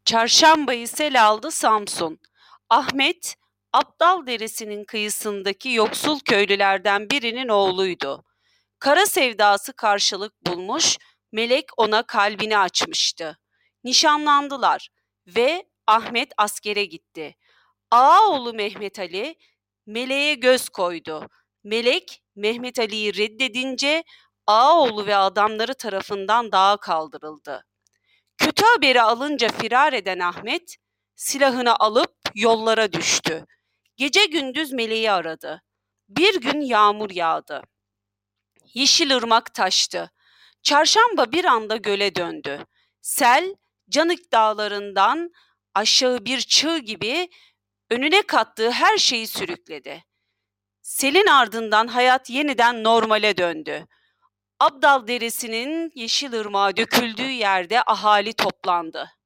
Çarşambayı sel aldı Samsun. Ahmet, Abdal Deresi'nin kıyısındaki yoksul köylülerden birinin oğluydu. Kara sevdası karşılık bulmuş, melek ona kalbini açmıştı. Nişanlandılar ve Ahmet askere gitti. Ağaoğlu Mehmet Ali, meleğe göz koydu. Melek, Mehmet Ali'yi reddedince Ağaoğlu ve adamları tarafından dağa kaldırıldı. Kötü haberi alınca firar eden Ahmet, silahını alıp yollara düştü. Gece gündüz meleği aradı. Bir gün yağmur yağdı. Yeşilırmak taştı. Çarşamba bir anda göle döndü. Sel, Canik dağlarından aşağı bir çığ gibi önüne kattığı her şeyi sürükledi. Selin ardından hayat yeniden normale döndü. Abdal Deresi'nin Yeşilırmağa döküldüğü yerde ahali toplandı.